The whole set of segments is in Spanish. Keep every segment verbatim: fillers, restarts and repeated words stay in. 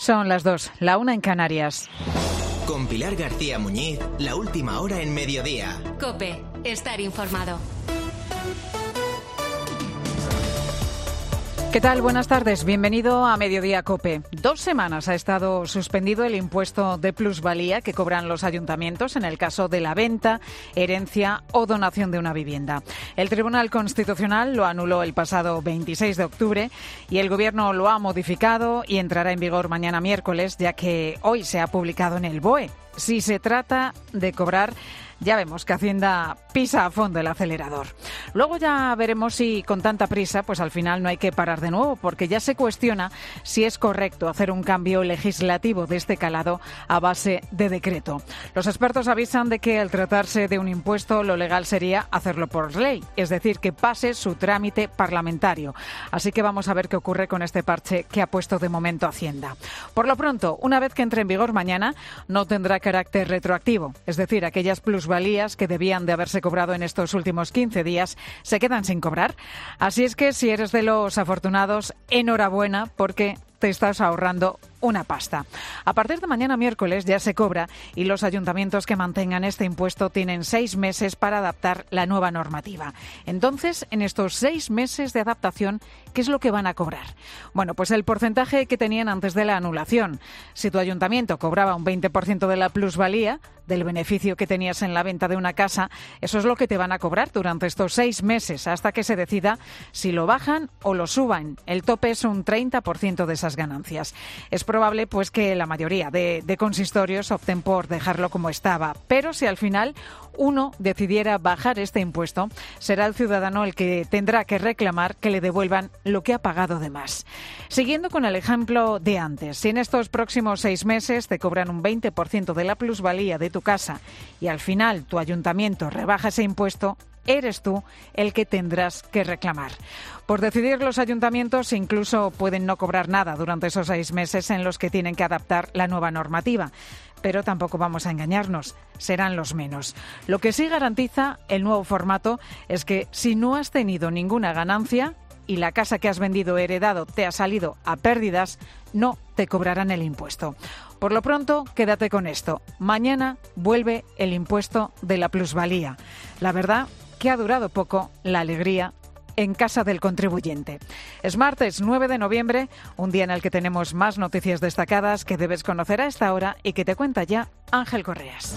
Son las dos, la una en Canarias. Con Pilar García Muñiz, la última hora en mediodía. COPE, estar informado. ¿Qué tal? Buenas tardes. Bienvenido a Mediodía COPE. Dos semanas ha estado suspendido el impuesto de plusvalía que cobran los ayuntamientos en el caso de la venta, herencia o donación de una vivienda. El Tribunal Constitucional lo anuló el pasado veintiséis de octubre y el Gobierno lo ha modificado y entrará en vigor mañana miércoles, ya que hoy se ha publicado en el B O E. Si se trata de cobrar, ya vemos que Hacienda pisa a fondo el acelerador. Luego ya veremos si con tanta prisa, pues al final no hay que parar de nuevo, porque ya se cuestiona si es correcto hacer un cambio legislativo de este calado a base de decreto. Los expertos avisan de que al tratarse de un impuesto, lo legal sería hacerlo por ley, es decir, que pase su trámite parlamentario. Así que vamos a ver qué ocurre con este parche que ha puesto de momento Hacienda. Por lo pronto, una vez que entre en vigor mañana, no tendrá carácter retroactivo, es decir, aquellas plusvalías que debían de haberse cobrado en estos últimos quince días se quedan sin cobrar. Así es que si eres de los afortunados, enhorabuena, porque te estás ahorrando una pasta. A partir de mañana miércoles ya se cobra y los ayuntamientos que mantengan este impuesto tienen seis meses para adaptar la nueva normativa. Entonces, en estos seis meses de adaptación, ¿qué es lo que van a cobrar? Bueno, pues el porcentaje que tenían antes de la anulación. Si tu ayuntamiento cobraba un veinte por ciento de la plusvalía, del beneficio que tenías en la venta de una casa, eso es lo que te van a cobrar durante estos seis meses hasta que se decida si lo bajan o lo suban. El tope es un treinta por ciento de esas ganancias. Es probable pues que la mayoría de, de consistorios opten por dejarlo como estaba, pero si al final uno decidiera bajar este impuesto, será el ciudadano el que tendrá que reclamar que le devuelvan lo que ha pagado de más. Siguiendo con el ejemplo de antes, si en estos próximos seis meses te cobran un veinte por ciento de la plusvalía de tu casa y al final tu ayuntamiento rebaja ese impuesto, eres tú el que tendrás que reclamar. Por decidir, los ayuntamientos incluso pueden no cobrar nada durante esos seis meses en los que tienen que adaptar la nueva normativa. Pero tampoco vamos a engañarnos, serán los menos. Lo que sí garantiza el nuevo formato es que si no has tenido ninguna ganancia y la casa que has vendido o heredado te ha salido a pérdidas, no te cobrarán el impuesto. Por lo pronto, quédate con esto. Mañana vuelve el impuesto de la plusvalía. La verdad que ha durado poco la alegría en casa del contribuyente. Es martes nueve de noviembre, un día en el que tenemos más noticias destacadas que debes conocer a esta hora y que te cuenta ya Ángel Correas.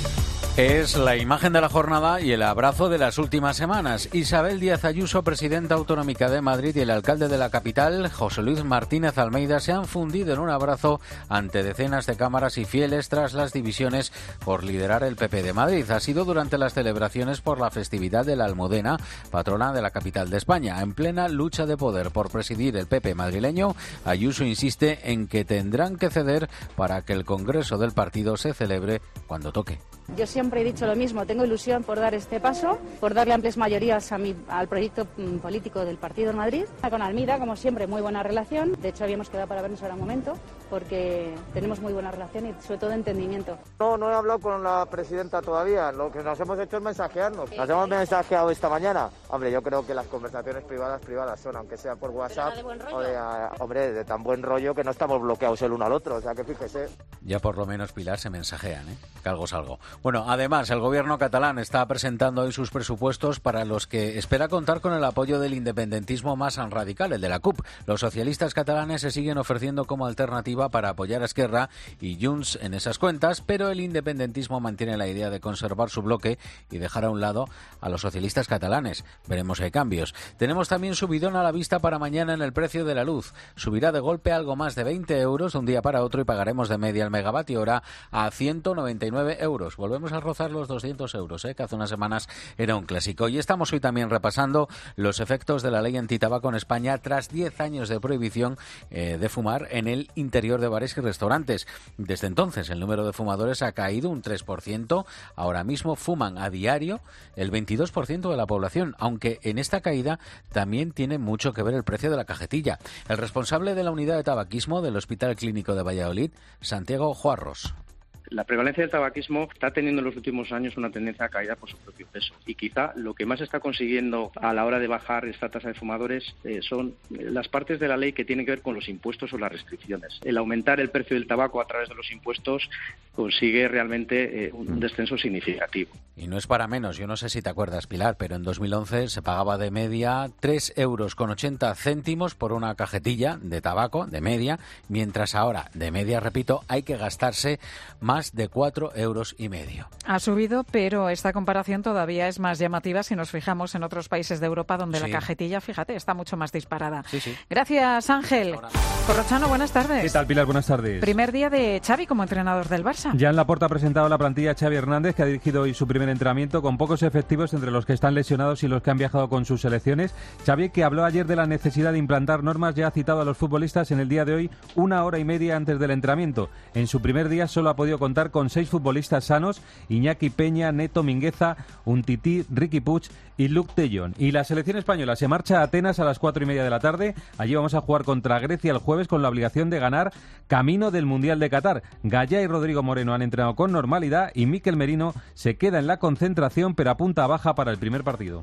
Es la imagen de la jornada y el abrazo de las últimas semanas. Isabel Díaz Ayuso, presidenta autonómica de Madrid, y el alcalde de la capital, José Luis Martínez Almeida, se han fundido en un abrazo ante decenas de cámaras y fieles tras las divisiones por liderar el P P de Madrid. Ha sido durante las celebraciones por la festividad de la Almudena, patrona de la capital de España. En plena lucha de poder por presidir el P P madrileño, Ayuso insiste en que tendrán que ceder para que el Congreso del partido se celebre cuando toque. Yo siempre he dicho lo mismo, tengo ilusión por dar este paso, por darle amplias mayorías a mi, al proyecto político del Partido en Madrid. Con Almida, como siempre, muy buena relación. De hecho, habíamos quedado para vernos ahora un momento, porque tenemos muy buena relación y sobre todo entendimiento. No, no he hablado con la presidenta todavía, lo que nos hemos hecho es mensajearnos. Nos hemos mensajeado esta mañana. Hombre, yo creo que las conversaciones privadas, privadas son, aunque sea por WhatsApp, ¿de buen rollo? O de, hombre, de tan buen rollo que no estamos bloqueados el uno al otro, o sea que fíjese. Ya por lo menos, Pilar, se mensajean, ¿eh? Que algo es algo. Bueno, además, el gobierno catalán está presentando hoy sus presupuestos para los que espera contar con el apoyo del independentismo más radical, el de la C U P. Los socialistas catalanes se siguen ofreciendo como alternativa para apoyar a Esquerra y Junts en esas cuentas, pero el independentismo mantiene la idea de conservar su bloque y dejar a un lado a los socialistas catalanes. Veremos si hay cambios. Tenemos también subidón a la vista para mañana en el precio de la luz. Subirá de golpe algo más de veinte euros de un día para otro y pagaremos de media el megavatio hora a ciento noventa y nueve euros. Volvemos a rozar los doscientos euros, ¿eh? Que hace unas semanas era un clásico. Y estamos hoy también repasando los efectos de la ley antitabaco en España tras diez años de prohibición eh, de fumar en el interior de bares y restaurantes. Desde entonces el número de fumadores ha caído un tres por ciento. Ahora mismo fuman a diario el veintidós por ciento de la población, aunque en esta caída también tiene mucho que ver el precio de la cajetilla. El responsable de la unidad de tabaquismo del Hospital Clínico de Valladolid, Santiago Juarros. La prevalencia del tabaquismo está teniendo en los últimos años una tendencia a caída por su propio peso. Y quizá lo que más está consiguiendo a la hora de bajar esta tasa de fumadores eh, son las partes de la ley que tienen que ver con los impuestos o las restricciones. El aumentar el precio del tabaco a través de los impuestos consigue realmente eh, un descenso significativo. Y no es para menos, yo no sé si te acuerdas, Pilar, pero en dos mil once se pagaba de media tres euros con ochenta céntimos por una cajetilla de tabaco, de media, mientras ahora, de media, repito, hay que gastarse más de cuatro euros y medio. Ha subido, pero esta comparación todavía es más llamativa si nos fijamos en otros países de Europa donde sí. la cajetilla, fíjate, está mucho más disparada. Sí, sí. Gracias, Ángel. Corrochano, buenas tardes. ¿Qué tal, Pilar? Buenas tardes. Primer día de Xavi como entrenador del Barça. Ya en Laporta ha presentado la plantilla Xavi Hernández, que ha dirigido hoy su primer entrenamiento con pocos efectivos entre los que están lesionados y los que han viajado con sus selecciones. Xavi, que habló ayer de la necesidad de implantar normas, ya ha citado a los futbolistas en el día de hoy una hora y media antes del entrenamiento. En su primer día solo ha podido contar con seis futbolistas sanos: Iñaki Peña, Neto Mingueza, Umtiti, Riqui Puig y Luke de Jong. Y la selección española se marcha a Atenas a las cuatro y media de la tarde. Allí vamos a jugar contra Grecia el jueves con la obligación de ganar camino del Mundial de Qatar. Gallá y Rodrigo Moreno han entrenado con normalidad y Mikel Merino se queda en la concentración, pero apunta a baja para el primer partido.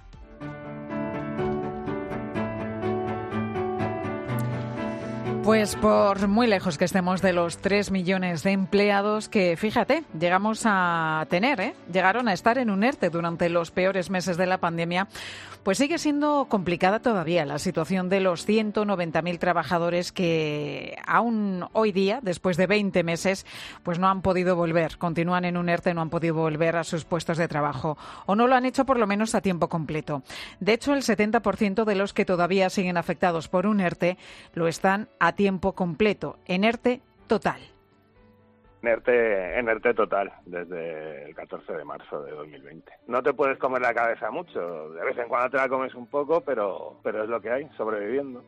Pues por muy lejos que estemos de los tres millones de empleados que, fíjate, llegamos a tener, ¿eh? llegaron a estar en un ERTE durante los peores meses de la pandemia, pues sigue siendo complicada todavía la situación de los ciento noventa mil trabajadores que aún hoy día, después de veinte meses, pues no han podido volver, continúan en un ERTE, no han podido volver a sus puestos de trabajo, o no lo han hecho por lo menos a tiempo completo. De hecho, el setenta por ciento de los que todavía siguen afectados por un ERTE lo están a tiempo completo, en ERTE total. En ERTE, en ERTE total, desde el catorce de marzo de dos mil veinte. No te puedes comer la cabeza mucho, de vez en cuando te la comes un poco, pero, pero es lo que hay, sobreviviendo.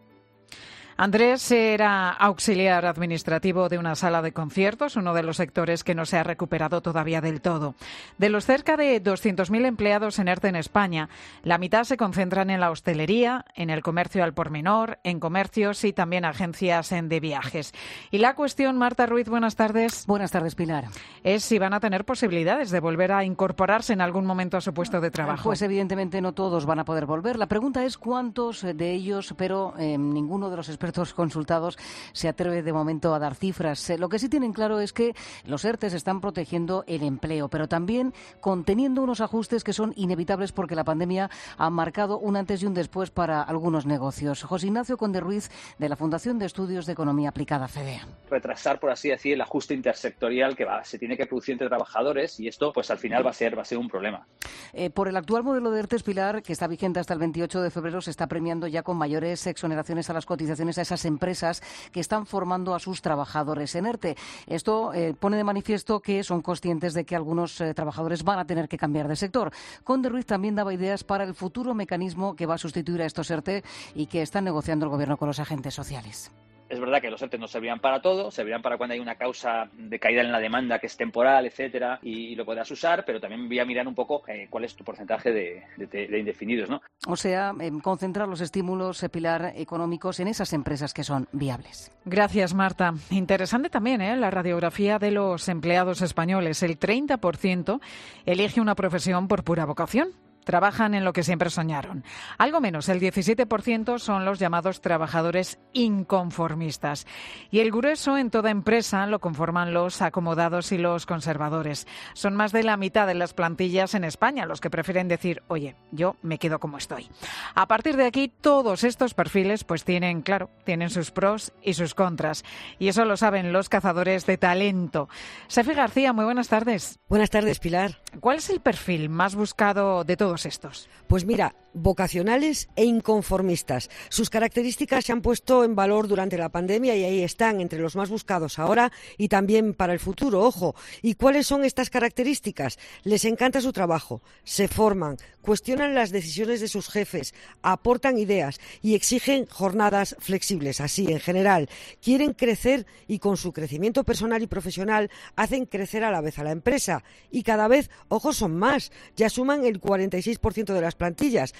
Andrés era auxiliar administrativo de una sala de conciertos, uno de los sectores que no se ha recuperado todavía del todo. De los cerca de doscientos mil empleados en ERTE en España, la mitad se concentran en la hostelería, en el comercio al por menor, en comercios y también agencias de viajes. Y la cuestión, Marta Ruiz, buenas tardes. Buenas tardes, Pilar. Es si van a tener posibilidades de volver a incorporarse en algún momento a su puesto de trabajo. Pues evidentemente no todos van a poder volver. La pregunta es cuántos de ellos, pero eh, ninguno de los expertos consultados se atreve de momento a dar cifras. Lo que sí tienen claro es que los ERTEs están protegiendo el empleo, pero también conteniendo unos ajustes que son inevitables porque la pandemia ha marcado un antes y un después para algunos negocios. José Ignacio Conde Ruiz, de la Fundación de Estudios de Economía Aplicada, FEDEA. Retrasar, por así decir, el ajuste intersectorial que va, se tiene que producir entre trabajadores, y esto pues al final va a ser, va a ser un problema. Eh, por el actual modelo de ERTEs, Pilar, que está vigente hasta el veintiocho de febrero, se está premiando ya con mayores exoneraciones a las cotizaciones a esas empresas que están formando a sus trabajadores en ERTE. Esto eh, pone de manifiesto que son conscientes de que algunos eh, trabajadores van a tener que cambiar de sector. Conde Ruiz también daba ideas para el futuro mecanismo que va a sustituir a estos ERTE y que está negociando el Gobierno con los agentes sociales. Es verdad que los ERTE no servirán para todo, servirán para cuando hay una causa de caída en la demanda que es temporal, etcétera, y, y lo podrás usar, pero también voy a mirar un poco eh, cuál es tu porcentaje de, de, de indefinidos, ¿no? O sea, eh, concentrar los estímulos, eh, Pilar, económicos en esas empresas que son viables. Gracias, Marta. Interesante también ¿eh? la radiografía de los empleados españoles. El treinta por ciento elige una profesión por pura vocación. Trabajan en lo que siempre soñaron. Algo menos, el diecisiete por ciento son los llamados trabajadores inconformistas. Y el grueso en toda empresa lo conforman los acomodados y los conservadores. Son más de la mitad de las plantillas en España los que prefieren decir, oye, yo me quedo como estoy. A partir de aquí, todos estos perfiles pues tienen, claro, tienen sus pros y sus contras. Y eso lo saben los cazadores de talento. Sefi García, muy buenas tardes. Buenas tardes, Pilar. ¿Cuál es el perfil más buscado de todos estos? Pues mira, vocacionales e inconformistas. Sus características se han puesto en valor durante la pandemia y ahí están entre los más buscados ahora y también para el futuro, ojo. ¿Y cuáles son estas características? Les encanta su trabajo, se forman, cuestionan las decisiones de sus jefes, aportan ideas y exigen jornadas flexibles. Así, en general, quieren crecer y con su crecimiento personal y profesional hacen crecer a la vez a la empresa. Y cada vez, ojo, son más. Ya suman el cuarenta y seis por ciento de las plantillas.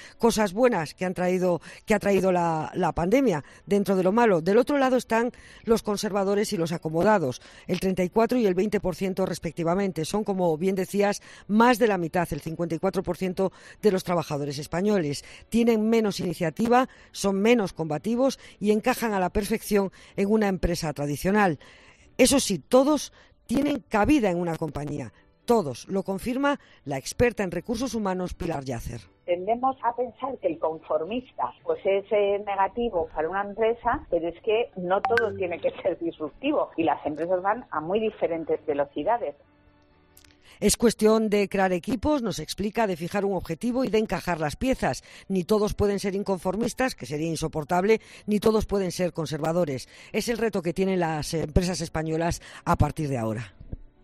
cosas buenas que han traído, que ha traído la, la pandemia dentro de lo malo. Del otro lado están los conservadores y los acomodados, el treinta y cuatro y el veinte por ciento respectivamente. Son, como bien decías, más de la mitad, el cincuenta y cuatro por ciento de los trabajadores españoles. Tienen menos iniciativa, son menos combativos y encajan a la perfección en una empresa tradicional. Eso sí, todos tienen cabida en una compañía. Todos. Lo confirma la experta en recursos humanos Pilar Yacer. Tendemos a pensar que el conformista pues es eh, negativo para una empresa, pero es que no todo tiene que ser disruptivo y las empresas van a muy diferentes velocidades. Es cuestión de crear equipos, nos explica, de fijar un objetivo y de encajar las piezas. Ni todos pueden ser inconformistas, que sería insoportable, ni todos pueden ser conservadores. Es el reto que tienen las empresas españolas a partir de ahora.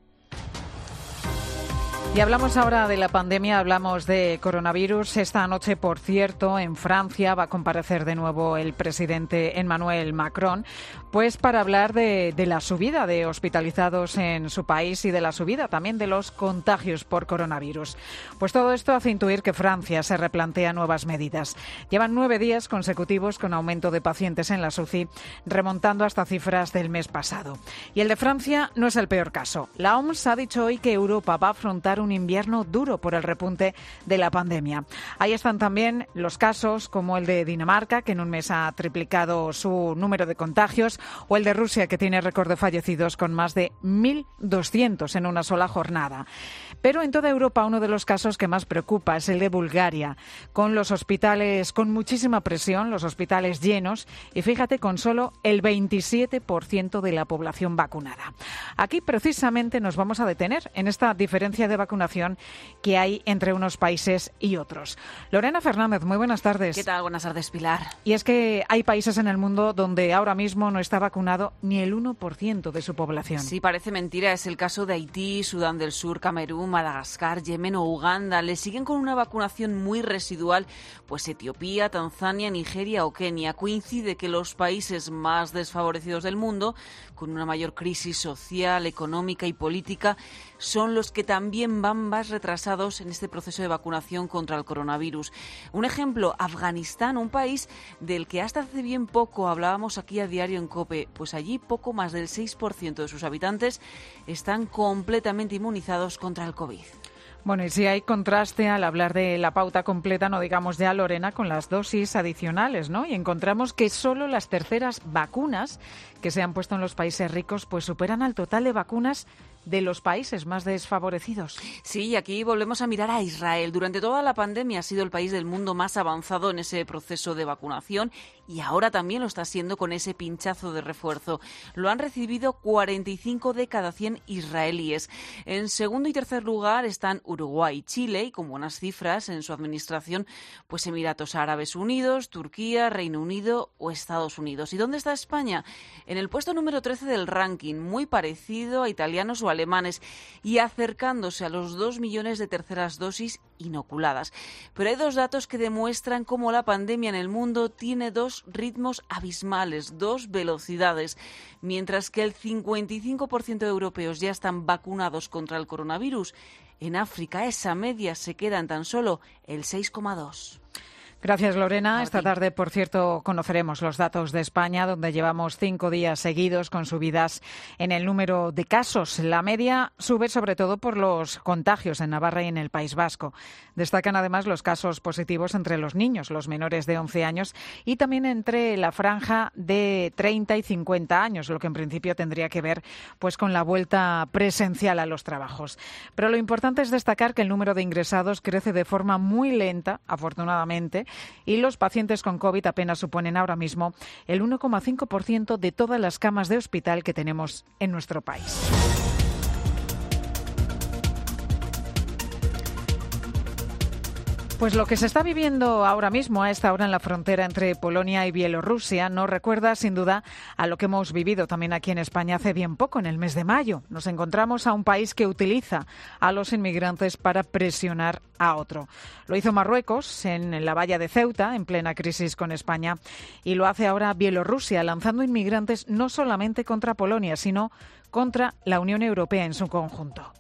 Y hablamos ahora de la pandemia, hablamos de coronavirus. Esta noche, por cierto, en Francia va a comparecer de nuevo el presidente Emmanuel Macron, pues para hablar de, de la subida de hospitalizados en su país y de la subida también de los contagios por coronavirus. Pues todo esto hace intuir que Francia se replantea nuevas medidas. Llevan nueve días consecutivos con aumento de pacientes en las U C I, remontando hasta cifras del mes pasado. Y el de Francia no es el peor caso. La O M S ha dicho hoy que Europa va a afrontar un invierno duro por el repunte de la pandemia. Ahí están también los casos como el de Dinamarca, que en un mes ha triplicado su número de contagios, o el de Rusia, que tiene récord de fallecidos con más de mil doscientos en una sola jornada. Pero en toda Europa uno de los casos que más preocupa es el de Bulgaria, con los hospitales con muchísima presión, los hospitales llenos, y fíjate, con solo el veintisiete por ciento de la población vacunada. Aquí precisamente nos vamos a detener en esta diferencia de vacunación que hay entre unos países y otros. Lorena Fernández, muy buenas tardes. ¿Qué tal? Buenas tardes, Pilar. Y es que hay países en el mundo donde ahora mismo no está vacunado ni el uno por ciento de su población. Sí, parece mentira. Es el caso de Haití, Sudán del Sur, Camerún, Madagascar, Yemen o Uganda. Le siguen con una vacunación muy residual, pues Etiopía, Tanzania, Nigeria o Kenia. Coincide que los países más desfavorecidos del mundo, con una mayor crisis social, económica y política, son los que también van más retrasados en este proceso de vacunación contra el coronavirus. Un ejemplo, Afganistán, un país del que hasta hace bien poco hablábamos aquí a diario en COPE, pues allí poco más del seis por ciento de sus habitantes están completamente inmunizados contra el COVID. Bueno, y si hay contraste al hablar de la pauta completa, no digamos ya, Lorena, con las dosis adicionales, ¿no? Y encontramos que solo las terceras vacunas que se han puesto en los países ricos pues superan al total de vacunas de los países más desfavorecidos. Sí, y aquí volvemos a mirar a Israel. Durante toda la pandemia ha sido el país del mundo más avanzado en ese proceso de vacunación y ahora también lo está siendo con ese pinchazo de refuerzo. Lo han recibido cuarenta y cinco de cada cien israelíes. En segundo y tercer lugar están Uruguay y Chile, y con buenas cifras en su administración, pues Emiratos Árabes Unidos, Turquía, Reino Unido o Estados Unidos. ¿Y dónde está España? En el puesto número trece del ranking, muy parecido a italianos o alemanes y acercándose a los dos millones de terceras dosis inoculadas. Pero hay dos datos que demuestran cómo la pandemia en el mundo tiene dos ritmos abismales, dos velocidades. Mientras que el cincuenta y cinco por ciento de europeos ya están vacunados contra el coronavirus, en África esa media se queda en tan solo el seis coma dos. Gracias, Lorena. Esta tarde, por cierto, conoceremos los datos de España, donde llevamos cinco días seguidos con subidas en el número de casos. La media sube sobre todo por los contagios en Navarra y en el País Vasco. Destacan además los casos positivos entre los niños, los menores de once años, y también entre la franja de treinta y cincuenta años, lo que en principio tendría que ver pues con la vuelta presencial a los trabajos. Pero lo importante es destacar que el número de ingresados crece de forma muy lenta, afortunadamente, y los pacientes con COVID apenas suponen ahora mismo el uno coma cinco por ciento de todas las camas de hospital que tenemos en nuestro país. Pues lo que se está viviendo ahora mismo a esta hora en la frontera entre Polonia y Bielorrusia nos recuerda sin duda a lo que hemos vivido también aquí en España hace bien poco, en el mes de mayo. Nos encontramos a un país que utiliza a los inmigrantes para presionar a otro. Lo hizo Marruecos en la valla de Ceuta, en plena crisis con España, y lo hace ahora Bielorrusia, lanzando inmigrantes no solamente contra Polonia, sino contra la Unión Europea en su conjunto.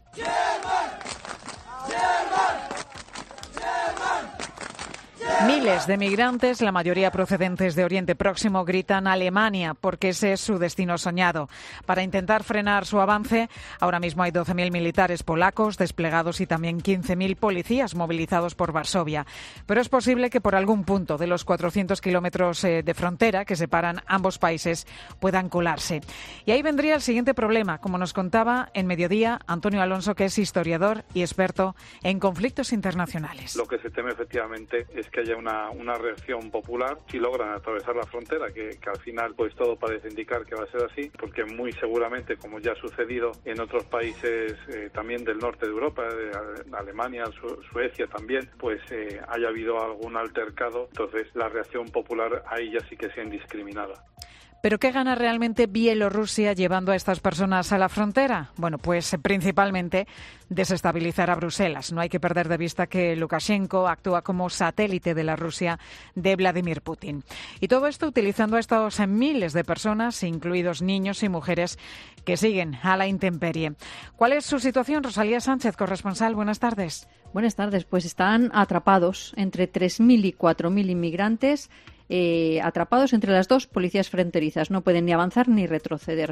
Miles de migrantes, la mayoría procedentes de Oriente Próximo, gritan Alemania porque ese es su destino soñado. Para intentar frenar su avance, ahora mismo hay doce mil militares polacos desplegados y también quince mil policías movilizados por Varsovia. Pero es posible que por algún punto de los cuatrocientos kilómetros de frontera que separan ambos países puedan colarse. Y ahí vendría el siguiente problema, como nos contaba en Mediodía Antonio Alonso, que es historiador y experto en conflictos internacionales. Lo que se teme efectivamente es que haya una, una reacción popular si logran atravesar la frontera, que, que al final pues todo parece indicar que va a ser así, porque muy seguramente, como ya ha sucedido en otros países eh, también del norte de Europa, de Alemania, Su- Suecia también, pues eh, haya habido algún altercado, entonces la reacción popular ahí ya sí que sea indiscriminada. ¿Pero qué gana realmente Bielorrusia llevando a estas personas a la frontera? Bueno, pues principalmente desestabilizar a Bruselas. No hay que perder de vista que Lukashenko actúa como satélite de la Rusia de Vladimir Putin. Y todo esto utilizando a estos miles de personas, incluidos niños y mujeres, que siguen a la intemperie. ¿Cuál es su situación? Rosalía Sánchez, corresponsal. Buenas tardes. Buenas tardes. Pues están atrapados entre tres mil y cuatro mil inmigrantes Eh, atrapados entre las dos policías fronterizas. No pueden ni avanzar ni retroceder.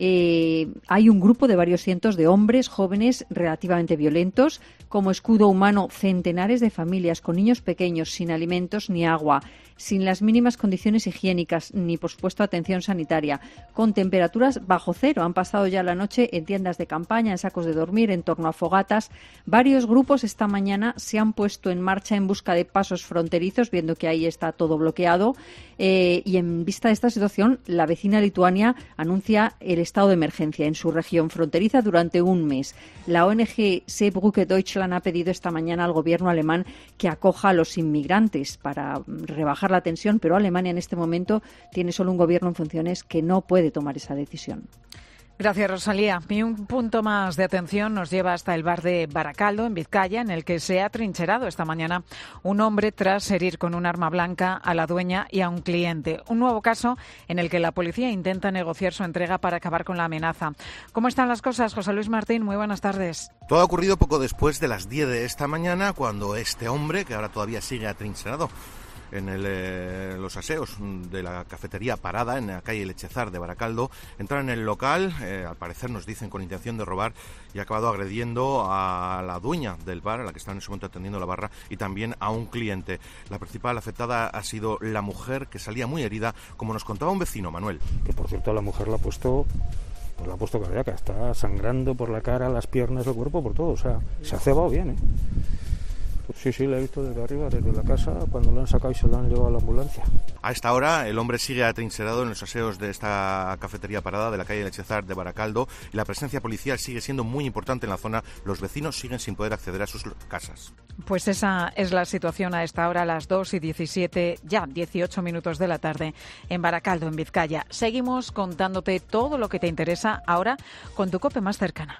Eh, hay un grupo de varios cientos de hombres jóvenes relativamente violentos. Como escudo humano, centenares de familias con niños pequeños, sin alimentos ni agua, sin las mínimas condiciones higiénicas, ni, por supuesto, atención sanitaria, con temperaturas bajo cero. Han pasado ya la noche en tiendas de campaña, en sacos de dormir, en torno a fogatas. Varios grupos esta mañana se han puesto en marcha en busca de pasos fronterizos, viendo que ahí está todo bloqueado. Eh, y en vista de esta situación, la vecina Lituania anuncia el estado de emergencia en su región fronteriza durante un mes. La O N G Seebrücke Deutschland ha pedido esta mañana al gobierno alemán que acoja a los inmigrantes para rebajar la tensión, pero Alemania en este momento tiene solo un gobierno en funciones que no puede tomar esa decisión. Gracias, Rosalía. Y un punto más de atención nos lleva hasta el bar de Baracaldo, en Vizcaya, en el que se ha trincherado esta mañana un hombre tras herir con un arma blanca a la dueña y a un cliente. Un nuevo caso en el que la policía intenta negociar su entrega para acabar con la amenaza. ¿Cómo están las cosas? José Luis Martín, muy buenas tardes. Todo ha ocurrido poco después de las diez de esta mañana, cuando este hombre, que ahora todavía sigue atrincherado en el, eh, los aseos de la cafetería Parada, en la calle Lechezar de Baracaldo, entra en el local, eh, al parecer nos dicen con intención de robar, y ha acabado agrediendo a la dueña del bar, a la que está en ese momento atendiendo la barra, y también a un cliente. La principal afectada ha sido la mujer, que salía muy herida, como nos contaba un vecino, Manuel. Que por cierto la mujer la ha puesto... Pues la ha puesto cardíaca, está sangrando por la cara, las piernas, el cuerpo, por todo, o sea, se ha cebado bien, ¿eh? Sí, sí, la he visto desde arriba, desde la casa, cuando lo han sacado y se lo han llevado a la ambulancia. A esta hora, el hombre sigue atrincherado en los aseos de esta cafetería Parada de la calle Lechezar de Baracaldo, y la presencia policial sigue siendo muy importante en la zona. Los vecinos siguen sin poder acceder a sus casas. Pues esa es la situación a esta hora, a las dos y diecisiete, ya dieciocho minutos de la tarde, en Baracaldo, en Vizcaya. Seguimos contándote todo lo que te interesa ahora con tu COPE más cercana.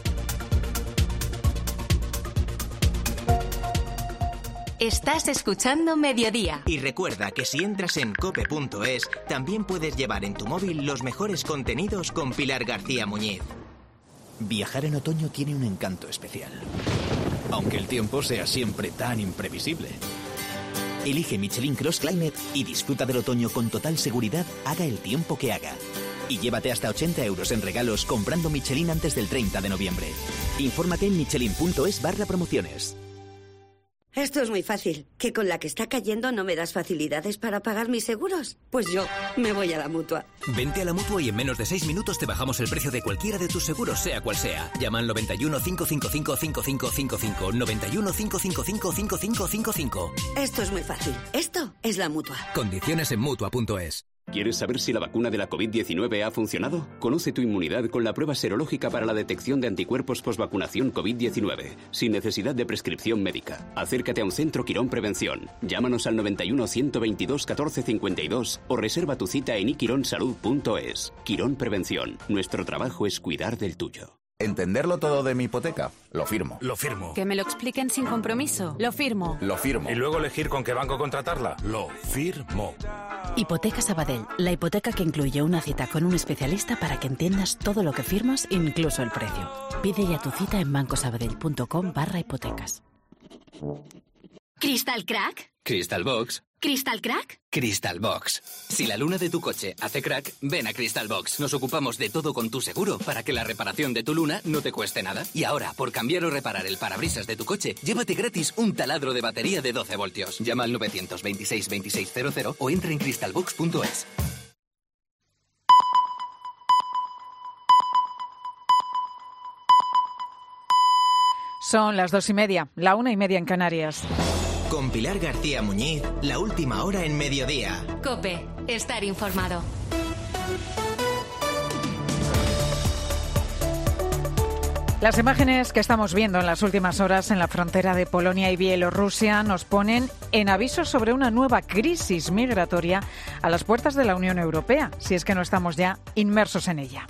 Estás escuchando Mediodía. Y recuerda que si entras en cope punto es, también puedes llevar en tu móvil los mejores contenidos con Pilar García Muñiz. Viajar en otoño tiene un encanto especial, aunque el tiempo sea siempre tan imprevisible. Elige Michelin Cross Climate y disfruta del otoño con total seguridad, haga el tiempo que haga. Y llévate hasta ochenta euros en regalos comprando Michelin antes del treinta de noviembre. Infórmate en michelin punto es barra promociones. Esto es muy fácil. ¿Que con la que está cayendo no me das facilidades para pagar mis seguros? Pues yo me voy a la Mutua. Vente a la Mutua y en menos de seis minutos te bajamos el precio de cualquiera de tus seguros, sea cual sea. Llama al noventa y uno, cinco cinco cinco, cinco cinco cinco cinco, noventa y uno, cinco cinco cinco, cinco cinco cinco cinco. Esto es muy fácil. Esto es la Mutua. Condiciones en Mutua punto es. ¿Quieres saber si la vacuna de la covid diecinueve ha funcionado? Conoce tu inmunidad con la prueba serológica para la detección de anticuerpos posvacunación covid diecinueve, sin necesidad de prescripción médica. Acércate a un centro Quirón Prevención. Llámanos al noventa y uno, ciento veintidós, catorce cincuenta y dos o reserva tu cita en i quirón salud punto es. Quirón Prevención. Nuestro trabajo es cuidar del tuyo. ¿Entenderlo todo de mi hipoteca? Lo firmo. Lo firmo. Que me lo expliquen sin compromiso. Lo firmo. Lo firmo. Y luego elegir con qué banco contratarla. Lo firmo. Hipoteca Sabadell, la hipoteca que incluye una cita con un especialista para que entiendas todo lo que firmas, incluso el precio. Pide ya tu cita en bancosabadell punto com barra hipotecas. ¿Crystal Crack? Crystal Box. ¿Crystal Crack? Crystal Box. Si la luna de tu coche hace crack, ven a Crystal Box. Nos ocupamos de todo con tu seguro para que la reparación de tu luna no te cueste nada. Y ahora, por cambiar o reparar el parabrisas de tu coche, llévate gratis un taladro de batería de doce voltios. Llama al nueve dos seis, veintiséis cero cero o entra en crystal box punto es. Son las dos y media, la una y media en Canarias. Con Pilar García Muñiz, la última hora en mediodía. COPE, estar informado. Las imágenes que estamos viendo en las últimas horas en la frontera de Polonia y Bielorrusia nos ponen en aviso sobre una nueva crisis migratoria a las puertas de la Unión Europea, si es que no estamos ya inmersos en ella.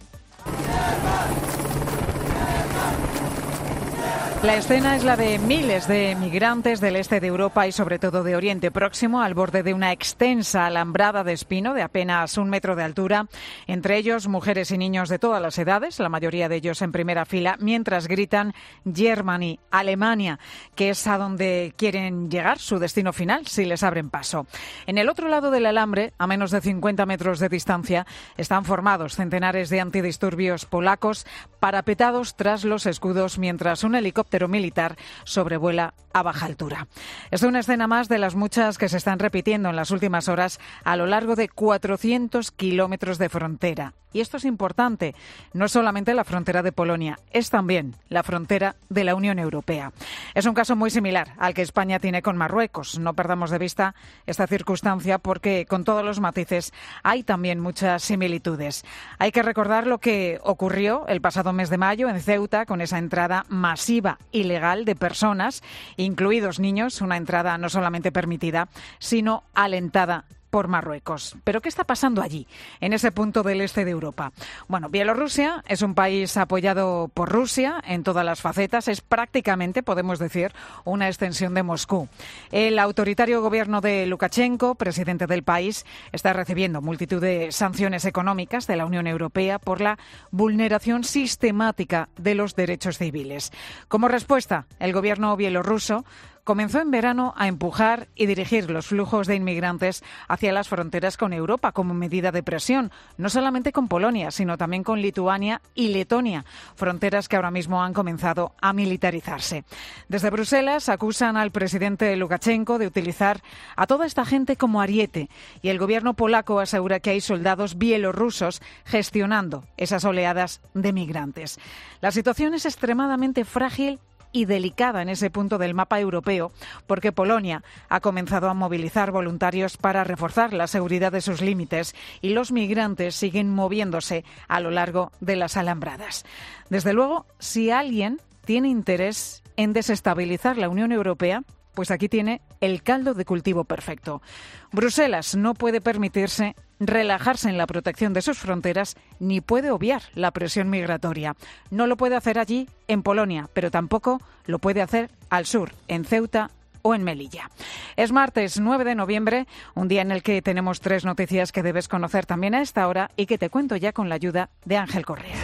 La escena es la de miles de migrantes del este de Europa y sobre todo de Oriente Próximo al borde de una extensa alambrada de espino de apenas un metro de altura, entre ellos mujeres y niños de todas las edades, la mayoría de ellos en primera fila, mientras gritan Germany, Alemania, que es a donde quieren llegar, su destino final, si les abren paso. En el otro lado del alambre, a menos de cincuenta metros de distancia, están formados centenares de antidisturbios polacos parapetados tras los escudos mientras un helicóptero militar sobrevuela a baja altura. Es una escena más de las muchas que se están repitiendo en las últimas horas a lo largo de cuatrocientos kilómetros de frontera. Y esto es importante, no solamente la frontera de Polonia, es también la frontera de la Unión Europea. Es un caso muy similar al que España tiene con Marruecos. No perdamos de vista esta circunstancia porque, con todos los matices, hay también muchas similitudes. Hay que recordar lo que ocurrió el pasado mes de mayo en Ceuta con esa entrada masiva ilegal de personas, incluidos niños, una entrada no solamente permitida, sino alentada por Marruecos. ¿Pero qué está pasando allí, en ese punto del este de Europa? Bueno, Bielorrusia es un país apoyado por Rusia en todas las facetas. Es prácticamente, podemos decir, una extensión de Moscú. El autoritario gobierno de Lukashenko, presidente del país, está recibiendo multitud de sanciones económicas de la Unión Europea por la vulneración sistemática de los derechos civiles. Como respuesta, el gobierno bielorruso comenzó en verano a empujar y dirigir los flujos de inmigrantes hacia las fronteras con Europa como medida de presión, no solamente con Polonia, sino también con Lituania y Letonia, fronteras que ahora mismo han comenzado a militarizarse. Desde Bruselas acusan al presidente Lukashenko de utilizar a toda esta gente como ariete y el gobierno polaco asegura que hay soldados bielorrusos gestionando esas oleadas de migrantes. La situación es extremadamente frágil y delicada en ese punto del mapa europeo, porque Polonia ha comenzado a movilizar voluntarios para reforzar la seguridad de sus límites y los migrantes siguen moviéndose a lo largo de las alambradas. Desde luego, si alguien tiene interés en desestabilizar la Unión Europea, pues aquí tiene el caldo de cultivo perfecto. Bruselas no puede permitirse relajarse en la protección de sus fronteras ni puede obviar la presión migratoria. No lo puede hacer allí, en Polonia, pero tampoco lo puede hacer al sur, en Ceuta o en Melilla. Es martes nueve de noviembre, un día en el que tenemos tres noticias que debes conocer también a esta hora y que te cuento ya con la ayuda de Ángel Correa.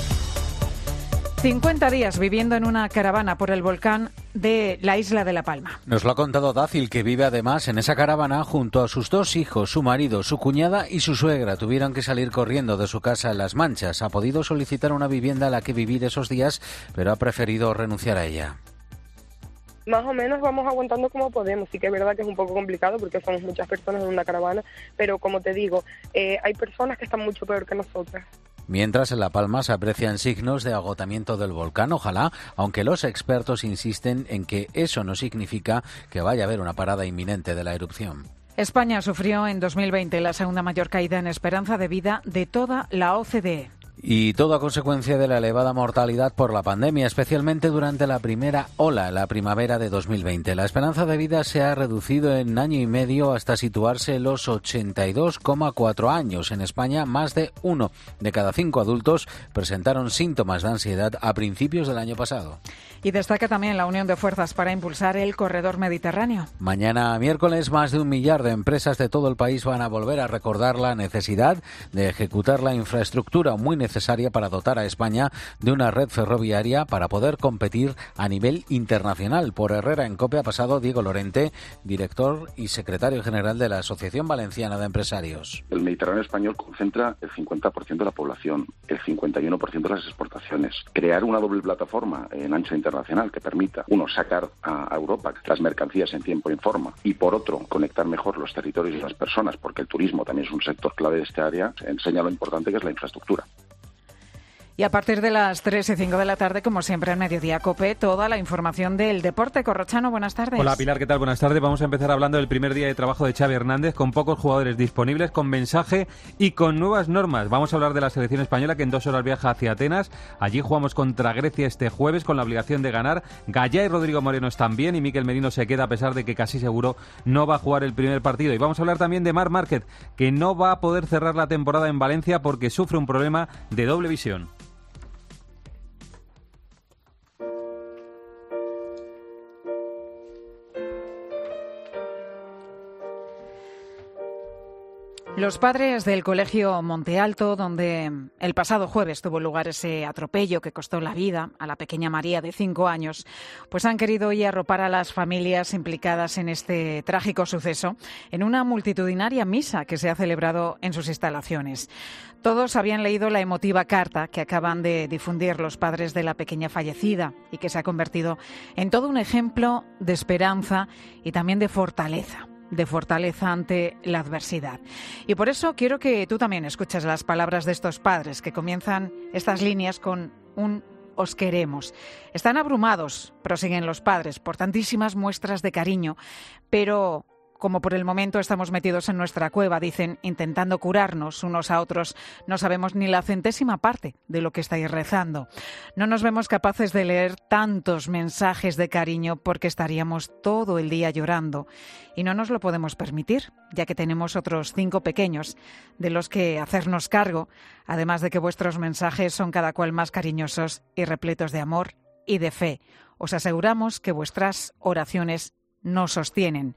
cincuenta días viviendo en una caravana por el volcán de la isla de La Palma. Nos lo ha contado Dácil, que vive además en esa caravana junto a sus dos hijos, su marido, su cuñada y su suegra. Tuvieron que salir corriendo de su casa en Las Manchas. Ha podido solicitar una vivienda a la que vivir esos días, pero ha preferido renunciar a ella. Más o menos vamos aguantando como podemos. Sí que es verdad que es un poco complicado porque somos muchas personas en una caravana, pero como te digo, eh, hay personas que están mucho peor que nosotras. Mientras en La Palma se aprecian signos de agotamiento del volcán, ojalá, aunque los expertos insisten en que eso no significa que vaya a haber una parada inminente de la erupción. España sufrió en dos mil veinte la segunda mayor caída en esperanza de vida de toda la O C D E. Y todo a consecuencia de la elevada mortalidad por la pandemia, especialmente durante la primera ola, la primavera de dos mil veinte. La esperanza de vida se ha reducido en año y medio hasta situarse en los ochenta y dos coma cuatro años. En España, más de uno de cada cinco adultos presentaron síntomas de ansiedad a principios del año pasado. Y destaca también la unión de fuerzas para impulsar el corredor mediterráneo. Mañana miércoles, más de un millar de empresas de todo el país van a volver a recordar la necesidad de ejecutar la infraestructura muy necesaria necesaria para dotar a España de una red ferroviaria para poder competir a nivel internacional. Por Herrera en COPE ha pasado Diego Lorente, director y secretario general de la Asociación Valenciana de Empresarios. El Mediterráneo español concentra el cincuenta por ciento de la población, el cincuenta y uno por ciento de las exportaciones. Crear una doble plataforma en ancho internacional que permita, uno, sacar a Europa las mercancías en tiempo y en forma, y por otro, conectar mejor los territorios y las personas, porque el turismo también es un sector clave de esta área, enseña lo importante que es la infraestructura. Y a partir de las tres y cinco de la tarde, como siempre en Mediodía COPE, toda la información del deporte. Corrochano, buenas tardes. Hola Pilar, ¿qué tal? Buenas tardes. Vamos a empezar hablando del primer día de trabajo de Xavi Hernández, con pocos jugadores disponibles, con mensaje y con nuevas normas. Vamos a hablar de la selección española, que en dos horas viaja hacia Atenas. Allí jugamos contra Grecia este jueves con la obligación de ganar. Gallá y Rodrigo Moreno están bien y Mikel Merino se queda, a pesar de que casi seguro no va a jugar el primer partido. Y vamos a hablar también de Marc Márquez, que no va a poder cerrar la temporada en Valencia porque sufre un problema de doble visión. Los padres del Colegio Monte Alto, donde el pasado jueves tuvo lugar ese atropello que costó la vida a la pequeña María de cinco años, pues han querido hoy arropar a las familias implicadas en este trágico suceso en una multitudinaria misa que se ha celebrado en sus instalaciones. Todos habían leído la emotiva carta que acaban de difundir los padres de la pequeña fallecida y que se ha convertido en todo un ejemplo de esperanza y también de fortaleza. de fortaleza ante la adversidad. Y por eso quiero que tú también escuches las palabras de estos padres que comienzan estas líneas con un os queremos. Están abrumados, prosiguen los padres, por tantísimas muestras de cariño, pero como por el momento estamos metidos en nuestra cueva, dicen, intentando curarnos unos a otros, no sabemos ni la centésima parte de lo que estáis rezando. No nos vemos capaces de leer tantos mensajes de cariño porque estaríamos todo el día llorando. Y no nos lo podemos permitir, ya que tenemos otros cinco pequeños de los que hacernos cargo, además de que vuestros mensajes son cada cual más cariñosos y repletos de amor y de fe. Os aseguramos que vuestras oraciones nos sostienen.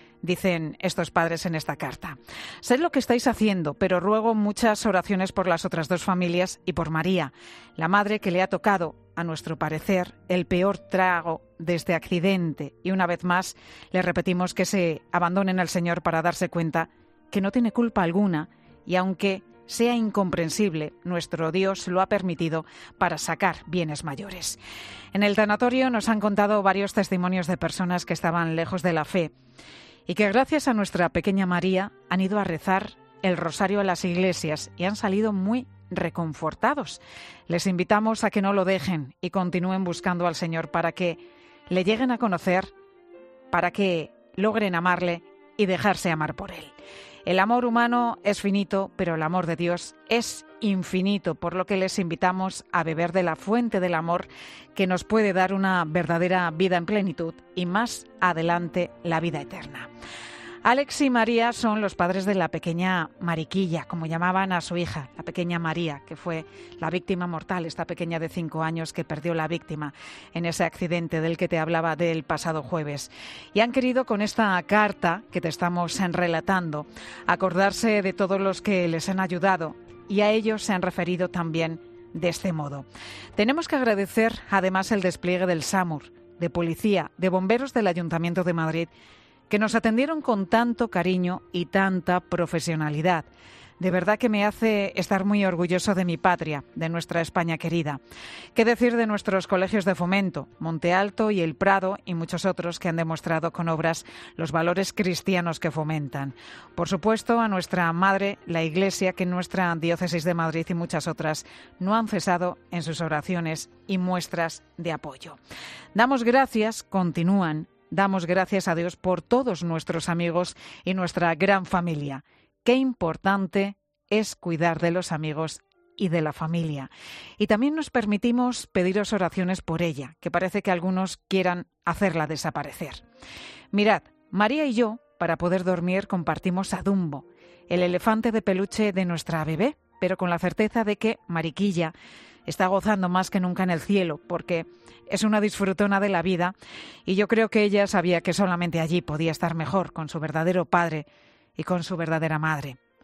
Dicen estos padres en esta carta. Sé lo que estáis haciendo, pero ruego muchas oraciones por las otras dos familias y por María, la madre que le ha tocado, a nuestro parecer, el peor trago de este accidente. Y una vez más, le repetimos que se abandonen al Señor para darse cuenta que no tiene culpa alguna y aunque sea incomprensible, nuestro Dios lo ha permitido para sacar bienes mayores. En el tanatorio nos han contado varios testimonios de personas que estaban lejos de la fe y que gracias a nuestra pequeña María han ido a rezar el rosario a las iglesias y han salido muy reconfortados. Les invitamos a que no lo dejen y continúen buscando al Señor para que le lleguen a conocer, para que logren amarle y dejarse amar por Él. El amor humano es finito, pero el amor de Dios es infinito, por lo que les invitamos a beber de la fuente del amor que nos puede dar una verdadera vida en plenitud y más adelante la vida eterna. Alex y María son los padres de la pequeña Mariquilla, como llamaban a su hija, la pequeña María, que fue la víctima mortal, esta pequeña de cinco años que perdió la víctima en ese accidente del que te hablaba del pasado jueves. Y han querido con esta carta que te estamos relatando acordarse de todos los que les han ayudado y a ellos se han referido también de este modo. Tenemos que agradecer además el despliegue del SAMUR, de policía, de bomberos del Ayuntamiento de Madrid, que nos atendieron con tanto cariño y tanta profesionalidad. De verdad que me hace estar muy orgulloso de mi patria, de nuestra España querida. ¿Qué decir de nuestros colegios de fomento, Monte Alto y El Prado y muchos otros que han demostrado con obras los valores cristianos que fomentan? Por supuesto, a nuestra madre, la Iglesia, que en nuestra diócesis de Madrid y muchas otras no han cesado en sus oraciones y muestras de apoyo. Damos gracias, continúan, damos gracias a Dios por todos nuestros amigos y nuestra gran familia. Qué importante es cuidar de los amigos y de la familia. Y también nos permitimos pediros oraciones por ella, que parece que algunos quieran hacerla desaparecer. Mirad, María y yo, para poder dormir, compartimos a Dumbo, el elefante de peluche de nuestra bebé, pero con la certeza de que Mariquilla está gozando más que nunca en el cielo, porque es una disfrutona de la vida y yo creo que ella sabía que solamente allí podía estar mejor con su verdadero padre y con su verdadera madre.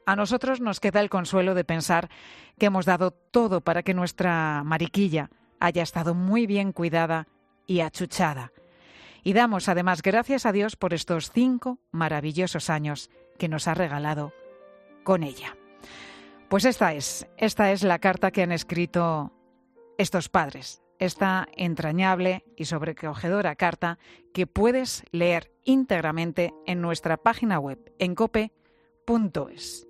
A nosotros nos queda el consuelo de pensar que hemos dado todo para que nuestra Mariquilla haya estado muy bien cuidada y achuchada. Y damos además gracias a Dios por estos cinco maravillosos años que nos ha regalado con ella. Pues esta es, esta es la carta que han escrito estos padres, esta entrañable y sobrecogedora carta que puedes leer íntegramente en nuestra página web en cope punto es.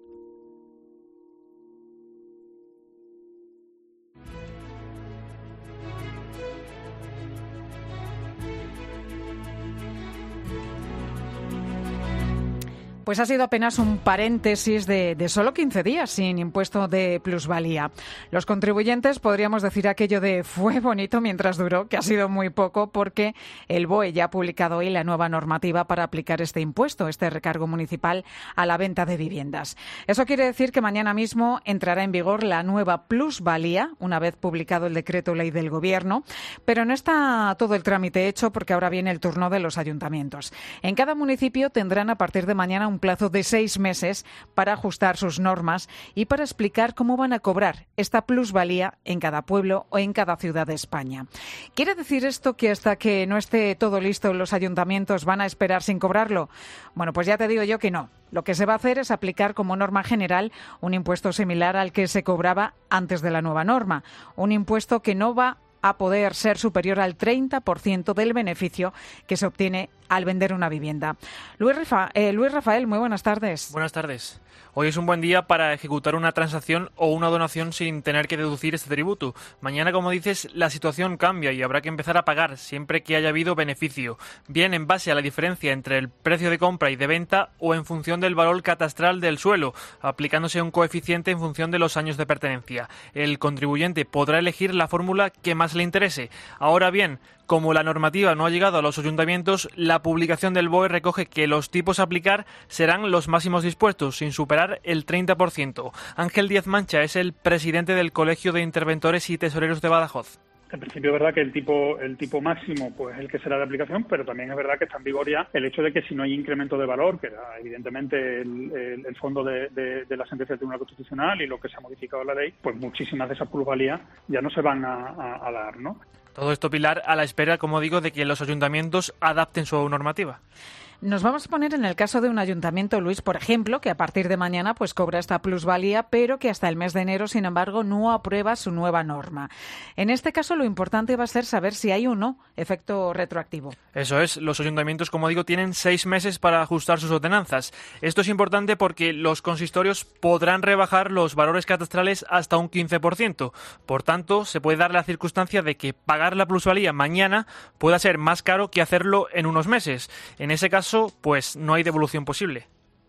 Pues ha sido apenas un paréntesis de, de solo quince días sin impuesto de plusvalía. Los contribuyentes podríamos decir aquello de fue bonito mientras duró, que ha sido muy poco, porque el B O E ya ha publicado hoy la nueva normativa para aplicar este impuesto, este recargo municipal a la venta de viviendas. Eso quiere decir que mañana mismo entrará en vigor la nueva plusvalía, una vez publicado el decreto ley del Gobierno, pero no está todo el trámite hecho porque ahora viene el turno de los ayuntamientos. En cada municipio tendrán a partir de mañana un plazo de seis meses para ajustar sus normas y para explicar cómo van a cobrar esta plusvalía en cada pueblo o en cada ciudad de España. ¿Quiere decir esto que hasta que no esté todo listo los ayuntamientos van a esperar sin cobrarlo? Bueno, pues ya te digo yo que no. Lo que se va a hacer es aplicar como norma general un impuesto similar al que se cobraba antes de la nueva norma. Un impuesto que no va a poder ser superior al treinta por ciento del beneficio que se obtiene al vender una vivienda. Luis, Rafa, eh, Luis Rafael, muy buenas tardes. Buenas tardes. Hoy es un buen día para ejecutar una transacción o una donación sin tener que deducir este tributo. Mañana, como dices, la situación cambia y habrá que empezar a pagar siempre que haya habido beneficio, bien en base a la diferencia entre el precio de compra y de venta o en función del valor catastral del suelo, aplicándose un coeficiente en función de los años de pertenencia. El contribuyente podrá elegir la fórmula que más le interese. Ahora bien, como la normativa no ha llegado a los ayuntamientos, la publicación del B O E recoge que los tipos a aplicar serán los máximos dispuestos, sin superar el treinta por ciento. Ángel Díaz Mancha es el presidente del Colegio de Interventores y Tesoreros de Badajoz. En principio es verdad que el tipo el tipo máximo pues es el que será de aplicación, pero también es verdad que está en vigor ya el hecho de que si no hay incremento de valor, que era evidentemente el, el, el fondo de, de, de la sentencia del Tribunal Constitucional y lo que se ha modificado la ley, pues muchísimas de esas plusvalías ya no se van a, a, a dar, ¿no? Todo esto, Pilar, a la espera, como digo, de que los ayuntamientos adapten su normativa. Nos vamos a poner en el caso de un ayuntamiento, Luis, por ejemplo, que a partir de mañana pues cobra esta plusvalía, pero que hasta el mes de enero, sin embargo, no aprueba su nueva norma. En este caso, lo importante va a ser saber si hay o no efecto retroactivo. Eso es. Los ayuntamientos, como digo, tienen seis meses para ajustar sus ordenanzas. Esto es importante porque los consistorios podrán rebajar los valores catastrales hasta un quince por ciento. Por tanto, se puede dar la circunstancia de que pagar la plusvalía mañana pueda ser más caro que hacerlo en unos meses. En ese caso, pues no hay devolución posible.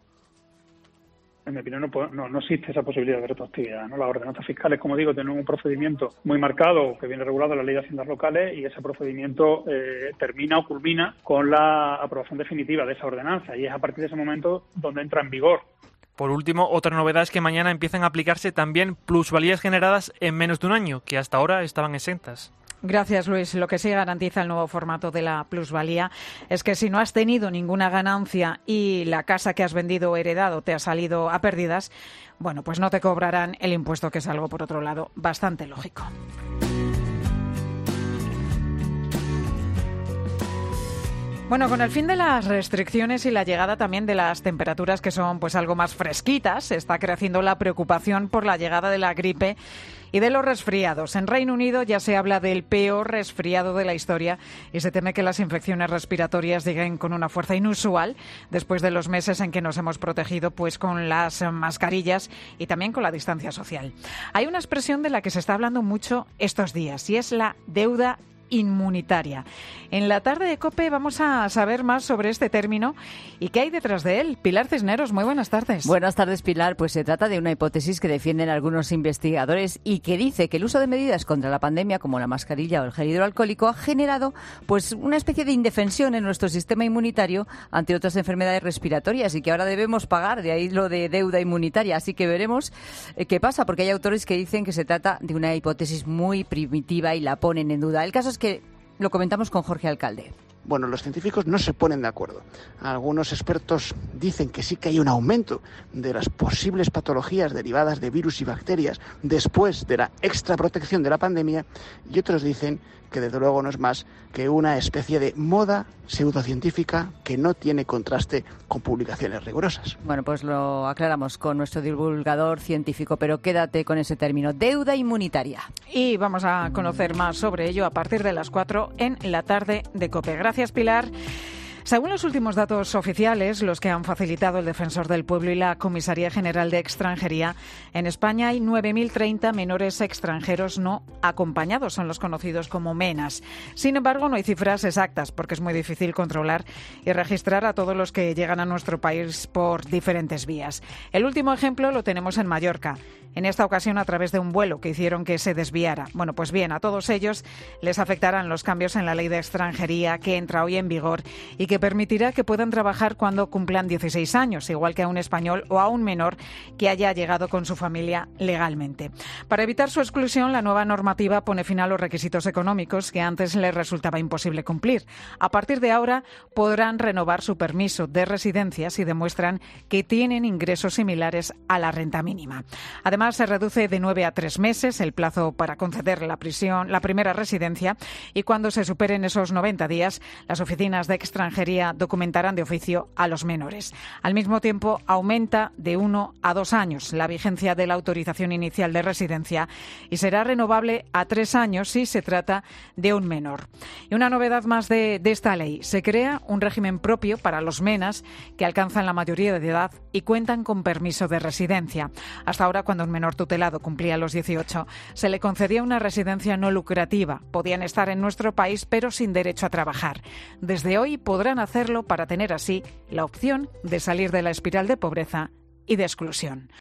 En mi opinión, no, no, no existe esa posibilidad de retroactividad, ¿no? Las ordenanzas fiscales, como digo, tienen un procedimiento muy marcado que viene regulado en la Ley de Haciendas Locales y ese procedimiento eh, termina o culmina con la aprobación definitiva de esa ordenanza y es a partir de ese momento donde entra en vigor. Por último, otra novedad es que mañana empiezan a aplicarse también plusvalías generadas en menos de un año, que hasta ahora estaban exentas. Gracias, Luis. Lo que sí garantiza el nuevo formato de la plusvalía es que si no has tenido ninguna ganancia y la casa que has vendido o heredado te ha salido a pérdidas, bueno, pues no te cobrarán el impuesto, que es algo, por otro lado, bastante lógico. Bueno, con el fin de las restricciones y la llegada también de las temperaturas que son pues algo más fresquitas, está creciendo la preocupación por la llegada de la gripe y de los resfriados. En Reino Unido ya se habla del peor resfriado de la historia y se teme que las infecciones respiratorias lleguen con una fuerza inusual después de los meses en que nos hemos protegido pues con las mascarillas y también con la distancia social. Hay una expresión de la que se está hablando mucho estos días y es la deuda inmunitaria. En la tarde de COPE vamos a saber más sobre este término y qué hay detrás de él. Pilar Cisneros, muy buenas tardes. Buenas tardes, Pilar. Pues se trata de una hipótesis que defienden algunos investigadores y que dice que el uso de medidas contra la pandemia, como la mascarilla o el gel hidroalcohólico, ha generado pues una especie de indefensión en nuestro sistema inmunitario ante otras enfermedades respiratorias y que ahora debemos pagar, de ahí lo de deuda inmunitaria. Así que veremos eh, qué pasa, porque hay autores que dicen que se trata de una hipótesis muy primitiva y la ponen en duda. El caso es que lo comentamos con Jorge Alcalde. Bueno, los científicos no se ponen de acuerdo. Algunos expertos dicen que sí que hay un aumento de las posibles patologías derivadas de virus y bacterias después de la extra protección de la pandemia, y otros dicen que desde luego no es más que una especie de moda pseudocientífica que no tiene contraste con publicaciones rigurosas. Bueno, pues lo aclaramos con nuestro divulgador científico, pero quédate con ese término, deuda inmunitaria. Y vamos a conocer más sobre ello a partir de las cuatro en la tarde de COPE. Gracias, Pilar. Según los últimos datos oficiales, los que han facilitado el Defensor del Pueblo y la Comisaría General de Extranjería, en España hay nueve mil treinta menores extranjeros no acompañados, son los conocidos como MENAs. Sin embargo, no hay cifras exactas porque es muy difícil controlar y registrar a todos los que llegan a nuestro país por diferentes vías. El último ejemplo lo tenemos en Mallorca, en esta ocasión a través de un vuelo que hicieron que se desviara. Bueno, pues bien, a todos ellos les afectarán los cambios en la Ley de Extranjería que entra hoy en vigor y que que permitirá que puedan trabajar cuando cumplan dieciséis años, igual que a un español o a un menor que haya llegado con su familia legalmente. Para evitar su exclusión, la nueva normativa pone fin a los requisitos económicos que antes les resultaba imposible cumplir. A partir de ahora podrán renovar su permiso de residencia si demuestran que tienen ingresos similares a la renta mínima. Además, se reduce de nueve a tres meses el plazo para conceder la prisión, la primera residencia, y cuando se superen esos noventa días, las oficinas de extranjería documentarán de oficio a los menores. Al mismo tiempo, aumenta de uno a dos años la vigencia de la autorización inicial de residencia y será renovable a tres años si se trata de un menor. Y una novedad más de, de esta ley: se crea un régimen propio para los MENAs que alcanzan la mayoría de edad y cuentan con permiso de residencia. Hasta ahora, cuando un menor tutelado cumplía los dieciocho, se le concedía una residencia no lucrativa. Podían estar en nuestro país, pero sin derecho a trabajar. Desde hoy podrán hacerlo para tener así la opción de salir de la espiral de pobreza y de exclusión.